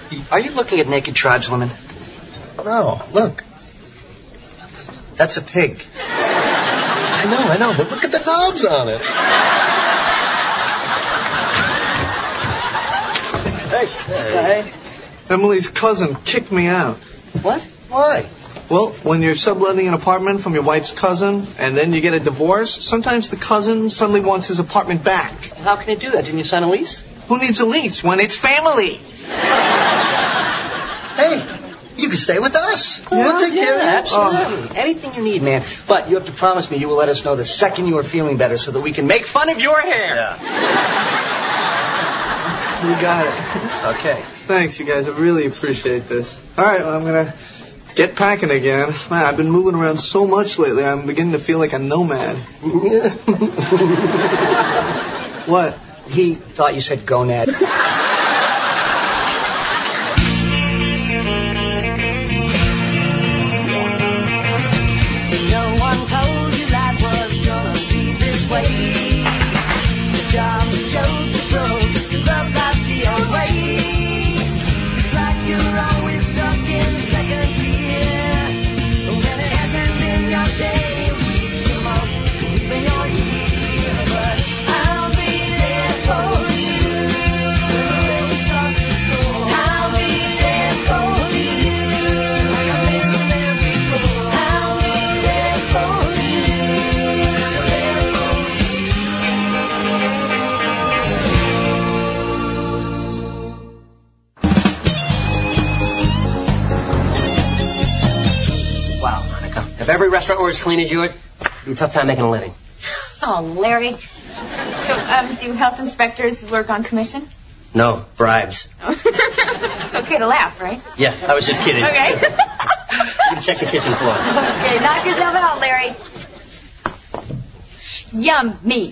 Are you looking at naked tribeswomen? No, look. That's a pig. I know, but look at the knobs on it. Hey. Emily's cousin kicked me out. What? Why? Well, when you're subletting an apartment from your wife's cousin, and then you get a divorce, sometimes the cousin suddenly wants his apartment back. How can you do that? Didn't you sign a lease? Who needs a lease when it's family? Hey, you can stay with us. We'll take care of you. Absolutely. Anything you need, man. But you have to promise me you will let us know the second you are feeling better so that we can make fun of your hair. Yeah. You got it. Okay. Thanks, you guys. I really appreciate this. All right, well, I'm going to get packing again. Man, I've been moving around so much lately, I'm beginning to feel like a nomad. What? He thought you said gonad. No one told you life was gonna be this way. The job's a joke, you broke. Your love life's the old way. It's like you're always stuck in second gear. When it hasn't been your day, week, your month, even your year. But I'll be there for you when the rain starts to fall. I'll be there for you like I've never been before. I'll be there for you. Wow, Monica. If every restaurant were as clean as yours, it'd be a tough time making a living. Oh, Larry. So, do health inspectors work on commission? No, bribes. It's okay to laugh, right? Yeah, I was just kidding. Okay. You can check the kitchen floor. Okay, knock yourself out, Larry. Yummy.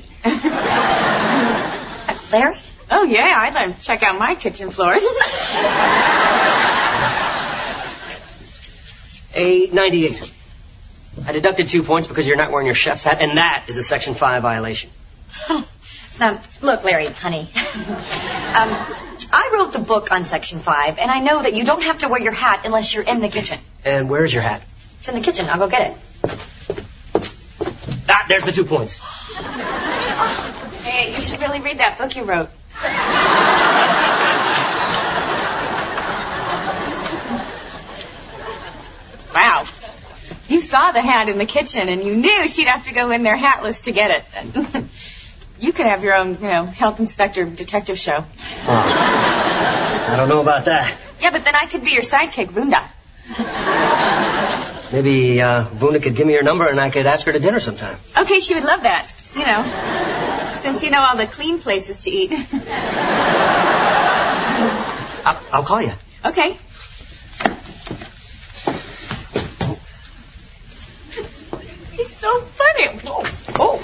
Larry? Oh, yeah, I'd like to check out my kitchen floor. A 98. I deducted 2 points because you're not wearing your chef's hat, and that is a Section 5 violation. Look, Larry, honey. I wrote the book on Section 5, and I know that you don't have to wear your hat unless you're in the kitchen. And where's your hat? It's in the kitchen. I'll go get it. Ah, there's the 2 points. Hey, you should really read that book you wrote. Wow. You saw the hat in the kitchen, and you knew she'd have to go in there hatless to get it. You could have your own, health inspector detective show. I don't know about that. Yeah, but then I could be your sidekick, Vunda. Maybe Vuna could give me her number and I could ask her to dinner sometime. Okay, she would love that. Since you know all the clean places to eat. I'll call you. Okay. He's so funny. Oh.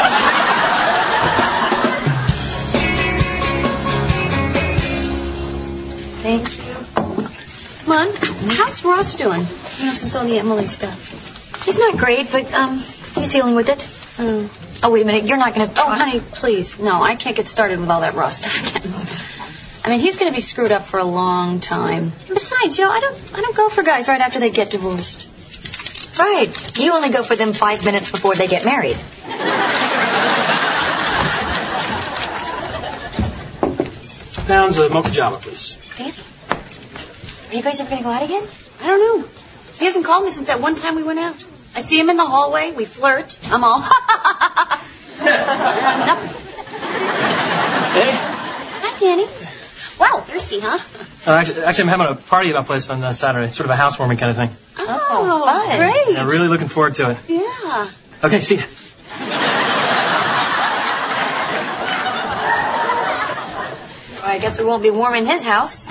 Thank you. Come on. How's Ross doing? Since all the Emily stuff. He's not great, but he's dealing with it. Oh, wait a minute. You're not going to... Oh, honey, please. No, I can't get started with all that Ross stuff again. I mean, he's going to be screwed up for a long time. And besides, I don't go for guys right after they get divorced. Right. You only go for them 5 minutes before they get married. £2 of mocha java, please. Danny, are you guys ever going to go out again? I don't know. He hasn't called me since that one time we went out. I see him in the hallway. We flirt. I'm all, nothing. Hey? Hi, Danny. Wow, thirsty, huh? Actually, I'm having a party at my place on Saturday. Sort of a housewarming kind of thing. Oh, fun. Great. I'm really looking forward to it. Yeah. Okay, see ya. Well, I guess we won't be warm in his house.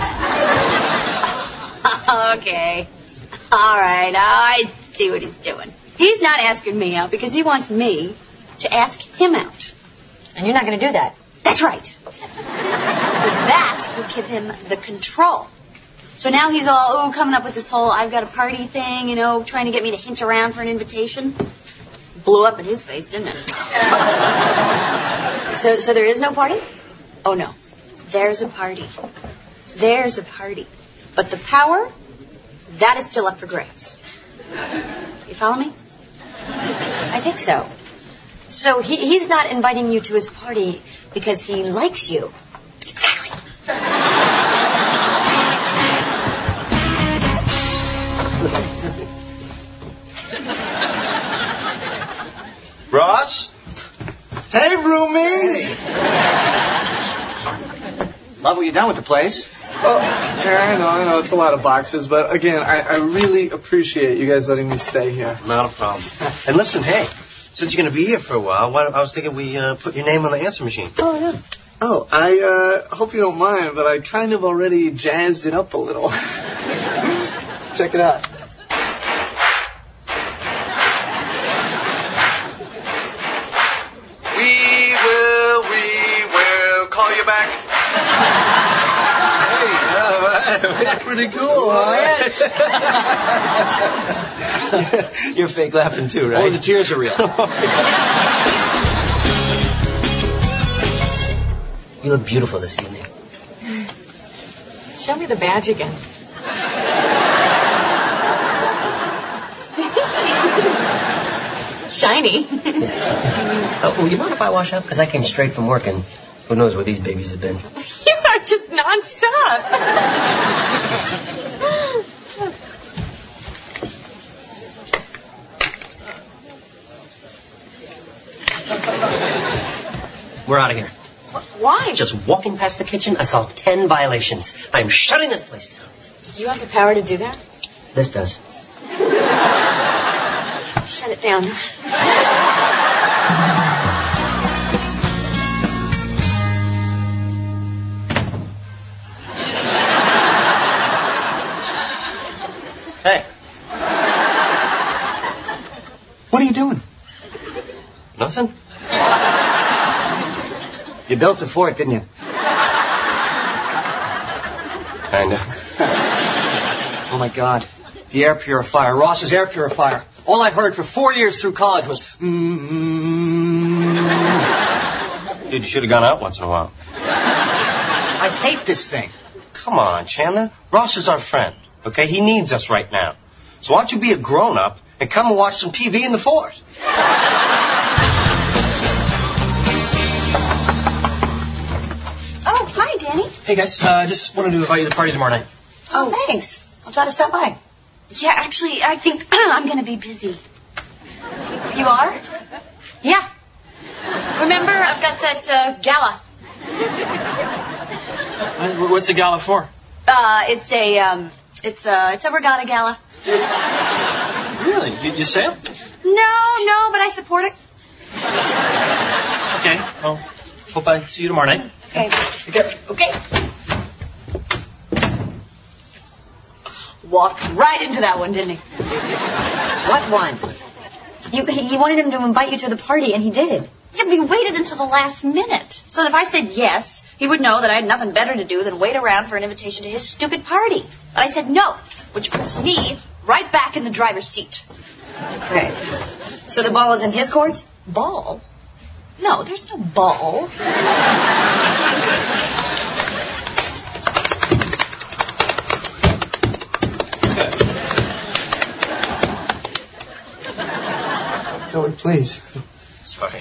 Okay. All right. I see what he's doing. He's not asking me out because he wants me to ask him out. And you're not going to do that. That's right. Because that would give him the control. So now he's all, coming up with this whole I've got a party thing, trying to get me to hint around for an invitation. Blew up in his face, didn't it? So there is no party? Oh, no. There's a party. There's a party. But the power, that is still up for grabs. You follow me? I think so. So he's not inviting you to his party because he likes you. Exactly. Ross? Hey, roomies! Love what you've done with the place. Oh, yeah, I know, it's a lot of boxes, but again, I really appreciate you guys letting me stay here. Not a problem. And listen, hey, since you're going to be here for a while, I was thinking we put your name on the answer machine. Oh, yeah. Oh, I hope you don't mind, but I kind of already jazzed it up a little. Check it out. We will call you back. Hey, pretty cool, huh? You're fake laughing too, right? Oh, the tears are real. You look beautiful this evening. Show me the badge again. Shiny. Oh, you mind if I wash up? Because I came straight from work, and who knows where these babies have been. You are just nonstop. We're out of here. Why? Just walking past the kitchen, I saw 10 violations. I am shutting this place down. Do you have the power to do that? This does. Shut it down. Hey. What are you doing? Nothing? You built it for it, didn't you? Kinda. Oh, my God. The air purifier. Ross's air purifier. All I heard for 4 years through college was, Dude, you should have gone out once in a while. I hate this thing. Come on, Chandler. Ross is our friend, okay? He needs us right now. So why don't you be a grown-up and come and watch some TV in the fort? Oh, hi, Danny. Hey, guys, just wanted to invite you to the party tomorrow night. Oh, thanks. I'll try to stop by. Yeah, actually, I think I'm going to be busy. You are? Yeah. Remember, I've got that gala. What's the gala for? It's a regatta gala. Really? You sail? No, but I support it. Okay, well, hope I see you tomorrow night. Okay. Walked right into that one, didn't he? What one? You wanted him to invite you to the party, and he did. Yeah, but he waited until the last minute. So that if I said yes, he would know that I had nothing better to do than wait around for an invitation to his stupid party. But I said no, which puts me right back in the driver's seat. Okay. So the ball is in his court? Ball? No, there's no ball. Joey, please. Sorry.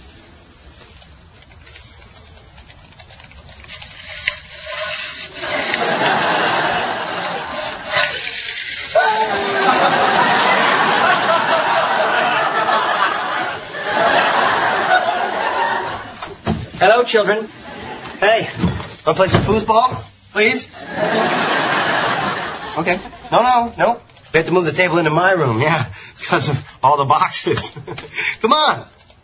Hello, children. Hey, want to play some foosball, please? Okay. No. We have to move the table into my room, yeah, because of all the boxes. Come on.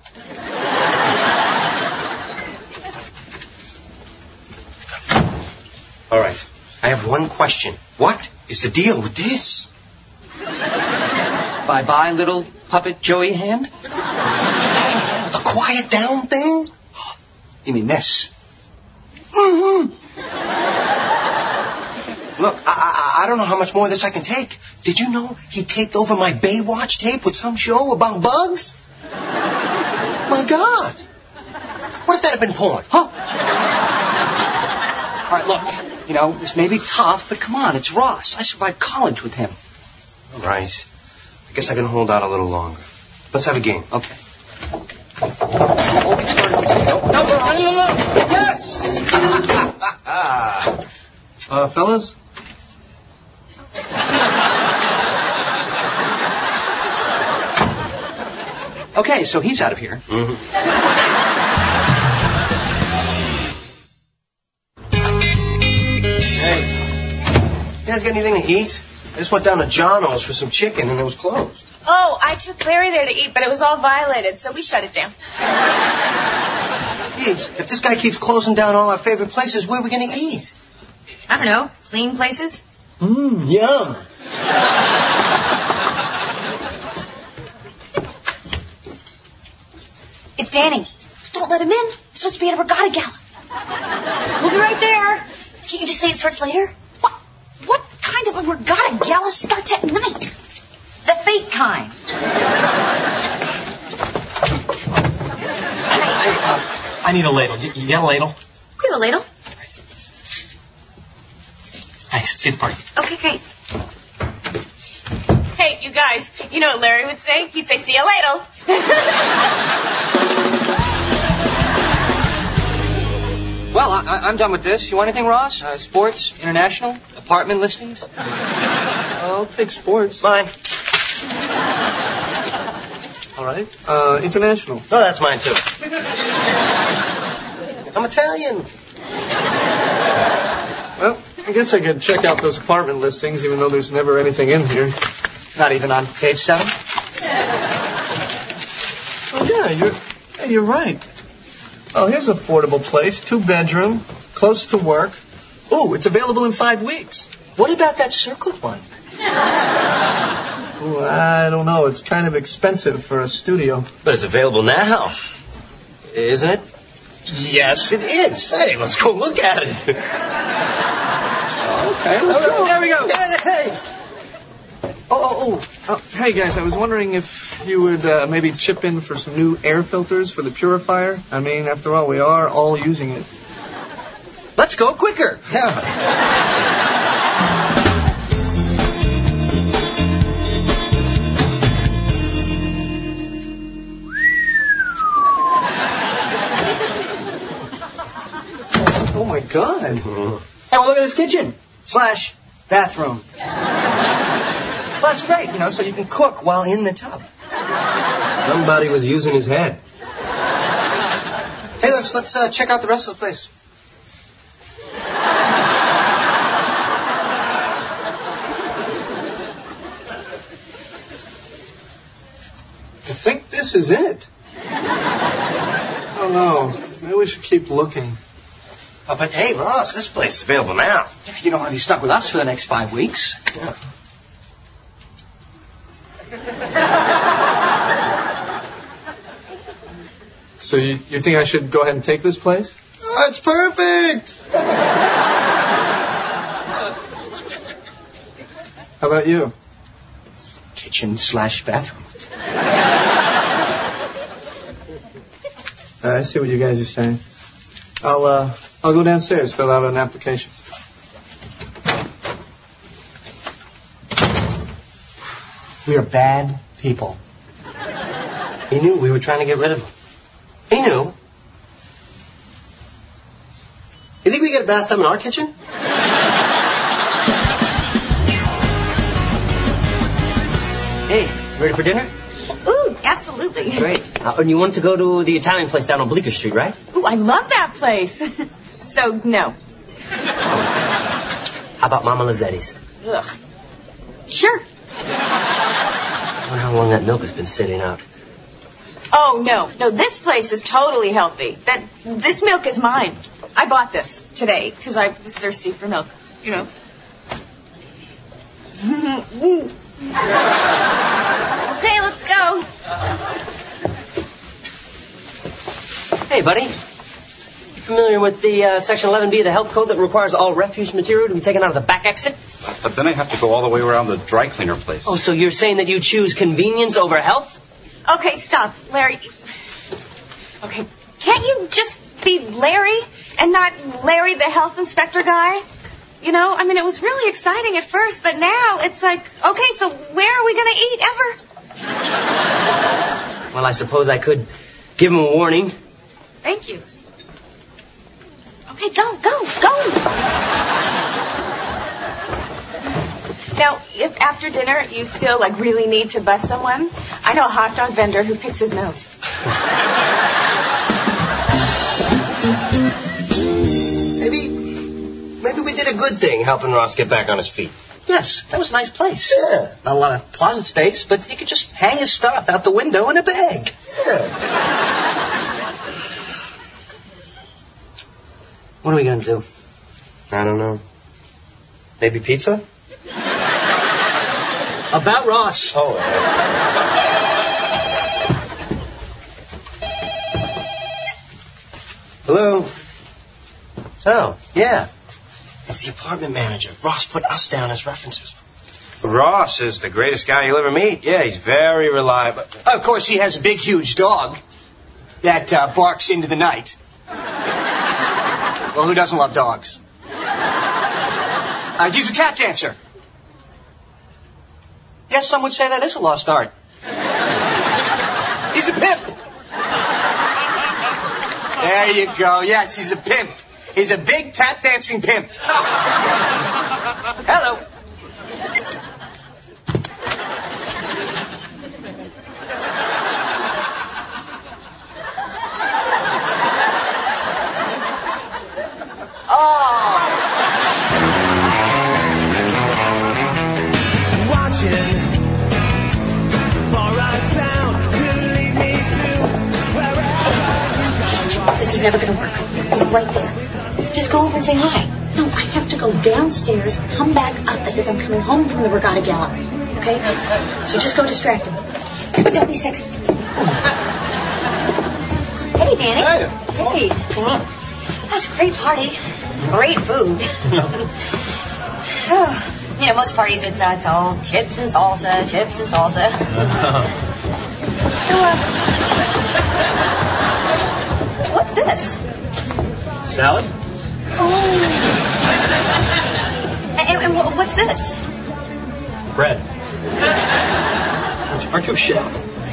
All right. I have one question. What is the deal with this? Bye-bye, little puppet Joey hand. A quiet down thing? You mean this? Mm-hmm. Look, I don't know how much more of this I can take. Did you know he taped over my Baywatch tape with some show about bugs? My God. What if that had been porn? Huh? All right, look. You know, this may be tough, but come on, it's Ross. I survived college with him. All right. I guess I can hold out a little longer. Let's have a game. Okay. Oh, we started with no. Yes! Fellas? Okay, so he's out of here. Mm-hmm. Hey, you guys got anything to eat? I just went down to Jono's for some chicken and it was closed. Oh, I took Larry there to eat, but it was all violated, so we shut it down. Jeeves, if this guy keeps closing down all our favorite places, where are we going to eat? I don't know. Clean places? Yum. It's Danny. Don't let him in. We're supposed to be at a regatta gala. We'll be right there. Can't you just say it starts later? What kind of a regatta gala starts at night? The fake kind. I need a ladle. You got a ladle? We have a ladle. Thanks. See you at the party. Okay, great. Hey, you guys, you know what Larry would say? He'd say, see you later. Well, I'm done with this. You want anything, Ross? Sports, international, apartment listings? I'll take sports. Mine. All right. International. Oh, that's mine too. I'm Italian. Well, I guess I could check out those apartment listings, even though there's never anything in here. Not even on page 7? Oh, yeah, you're right. Oh, here's an affordable place. 2-bedroom, close to work. Oh, it's available in 5 weeks. What about that circled one? Oh, I don't know. It's kind of expensive for a studio. But it's available now, isn't it? Yes, it is. Hey, let's go look at it. Okay, let's go. There we go. Hey! Oh, hey guys, I was wondering if you would maybe chip in for some new air filters for the purifier. I mean, after all, we are all using it. Let's go quicker. Yeah. Oh my God. Hey, well, look at this kitchen. / bathroom. Well, that's great, you know, so you can cook while in the tub. Somebody was using his head. Hey, let's check out the rest of the place. I think this is it. Oh no, maybe we should keep looking. Oh, but hey, Ross, this place is available now. You don't want to be stuck with us for the next 5 weeks. Yeah. So you think I should go ahead and take this place? Oh, it's perfect. How about you? Kitchen / bathroom. I see what you guys are saying. I'll go downstairs, fill out an application. We are bad people. He knew we were trying to get rid of him. He knew. You think we get a bathtub in our kitchen? Hey, ready for dinner? Ooh, absolutely. Great. And you want to go to the Italian place down on Bleecker Street, right? Ooh, I love that place. So, no. How about Mama Lazzetti's? Ugh. Sure. I wonder how long that milk has been sitting out. Oh, no. No, this place is totally healthy. This milk is mine. I bought this today because I was thirsty for milk, you know. Okay, let's go. Hey, buddy. You familiar with the Section 11B of the Health Code that requires all refuse material to be taken out of the back exit? But then I have to go all the way around the dry cleaner place. Oh, so you're saying that you choose convenience over health? Okay, stop, Larry. Okay, can't you just be Larry and not Larry the health inspector guy? You know, I mean, it was really exciting at first, but now it's like, okay, so where are we going to eat ever? Well, I suppose I could give him a warning. Thank you. Okay, go. Now, if after dinner you still, like, really need to bust someone, I know a hot dog vendor who picks his nose. Maybe we did a good thing helping Ross get back on his feet. Yes, that was a nice place. Yeah. Not a lot of closet space, but he could just hang his stuff out the window in a bag. Yeah. What are we going to do? I don't know. Maybe pizza? About Ross. Oh. Hello? Oh, yeah. It's the apartment manager. Ross put us down as references. Ross is the greatest guy you'll ever meet. Yeah, he's very reliable. Of course, he has a big, huge dog that barks into the night. Well, who doesn't love dogs? He's a tap dancer. Yes, some would say that is a lost art. He's a pimp. There you go. Yes, he's a pimp. He's a big tap dancing pimp. Hello. This is never going to work. He's right there. Just go over and say hi. No, I have to go downstairs, come back up as if I'm coming home from the Regatta Gallery. Okay? So just go distract him. But don't be sexy. Hey, Danny. Hey. Hey. What's going on? That's a great party. Great food. You know, most parties it's all chips and salsa. So, what's this? Salad? Oh. And what's this? Bread. Aren't you a chef?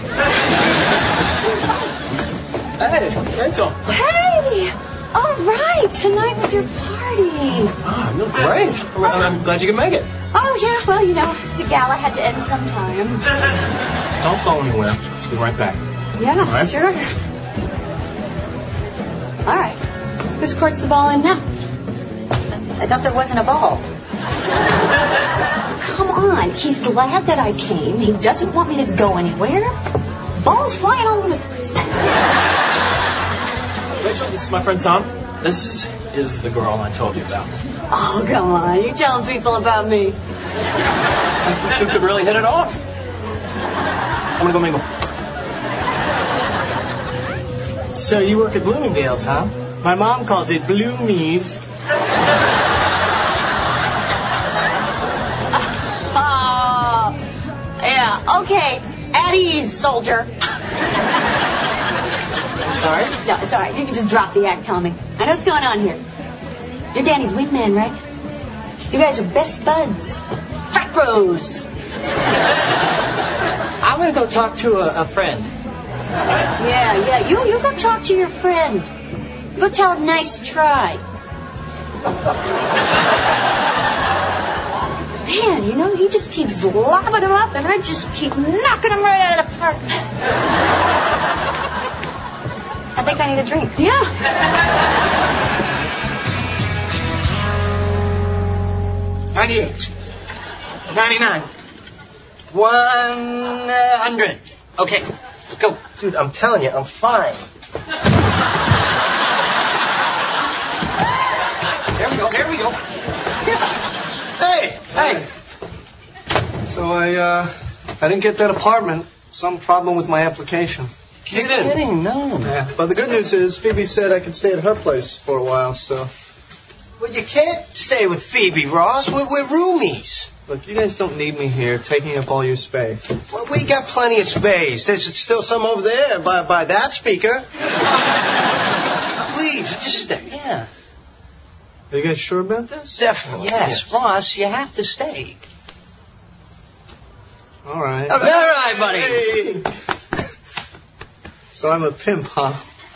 Hey, Rachel. Hey! All right, tonight was your party. Ah, you look great. I'm glad you could make it. Oh, yeah, well, you know, the gala had to end sometime. Don't go anywhere. Be right back. Yeah, All right. sure. All right. Whose court's the ball in now? I thought there wasn't a ball. Come on, he's glad that I came. He doesn't want me to go anywhere. Balls flying all over the place. Rachel, this is my friend Tom. This is the girl I told you about. Oh, come on. You're telling people about me. You two could really hit it off. I'm gonna go mingle. So you work at Bloomingdale's, huh? My mom calls it Bloomies. Oh, yeah, okay. At ease, soldier. I'm sorry? No, it's all right. You can just drop the act, tell me. I know what's going on here. You're Danny's wingman, right? You guys are best buds. Frat bros. I'm going to go talk to a friend. Yeah. You go talk to your friend. Go tell him nice try. Man, you know, he just keeps lobbing him up, and I just keep knocking him right out of the park. I think I need a drink. Yeah. $98. $99. $100. Okay, let's go. Dude, I'm telling you, I'm fine. There we go. Hey! So I didn't get that apartment. Some problem with my application. Kidding? No. Yeah, but the good news is Phoebe said I could stay at her place for a while, so... Well, you can't stay with Phoebe, Ross. We're roomies. Look, you guys don't need me here, taking up all your space. Well, we got plenty of space. There's still some over there by that speaker. Please, just stay. Yeah. Are you guys sure about this? Definitely. Yes. Ross, you have to stay. All right. All right, buddy. Hey. So I'm a pimp, huh?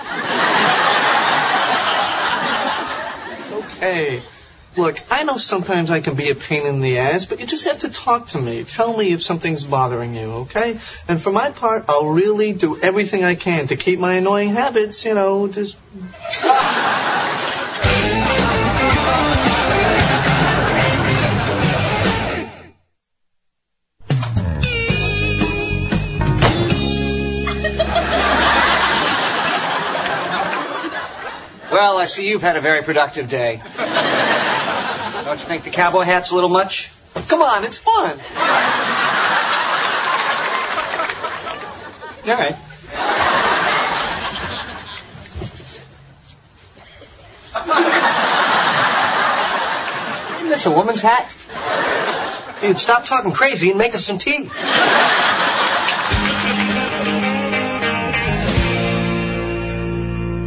It's okay. Look, I know sometimes I can be a pain in the ass, but you just have to talk to me. Tell me if something's bothering you, okay? And for my part, I'll really do everything I can to keep my annoying habits, just... Well, I see you've had a very productive day. Don't you think the cowboy hat's a little much? Come on, it's fun. All right. Isn't this a woman's hat? Dude, stop talking crazy and make us some tea.